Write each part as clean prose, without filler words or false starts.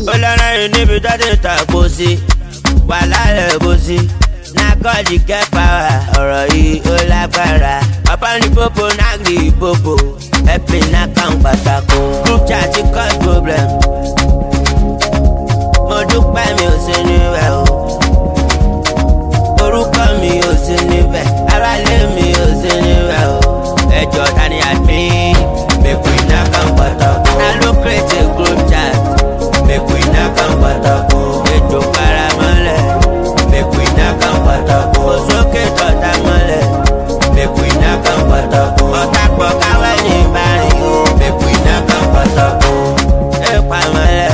Olọ́run yìí níbi tó ti tàkó sí, wà lálẹ́ bó sí. Na God you get power, ọ̀rọ̀ yìí ó lágbára. Papa ní popo náà rí popo, ẹ̀pìn náà kàn pàtàkó. Group chat ti cause problem. Mo dúpẹ́ mi ò sí níbẹ̀ o. Orúkọ mi ò sí níbẹ̀, aráalé mi ò sí níbẹ̀ o. Ẹjọ́ tani admin, make we knock am pàtàkó. Na ló create a group chat, make we knock am pàtàkó. Ejò paramọ́lẹ̀, make we knock am pàtàkó. Òsókè tọ́ta mọ́lẹ̀, make we knock am pàtàkó. Ọ̀tá pọ̀ káwé ní ìbárin o, make we knock am pàtàkó. Èpà mọ́lẹ̀,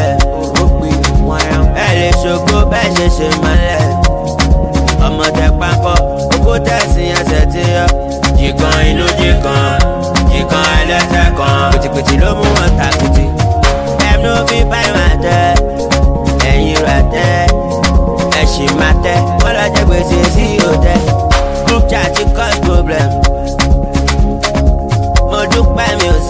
ẹ lè ṣògo bẹ́ẹ̀ ṣe ṣe mọ́lẹ̀. Ọmọdé pápọ̀, oko tẹ̀sí ẹsẹ̀ tí yọ. Jìkan inú jìkan ẹlẹ́sẹ̀ kan. Pìtìpìtì ló mú wọn tàkìtì. Ẹ̀mí ló fi báyìí máa tẹ́, ẹ̀yìn rà tẹ́, ẹ̀sìn máa tẹ́. Wọ́n lọ jẹ gbèsè sí òtẹ́. Group chat ti cause problem. Mo dúpẹ́ mi ò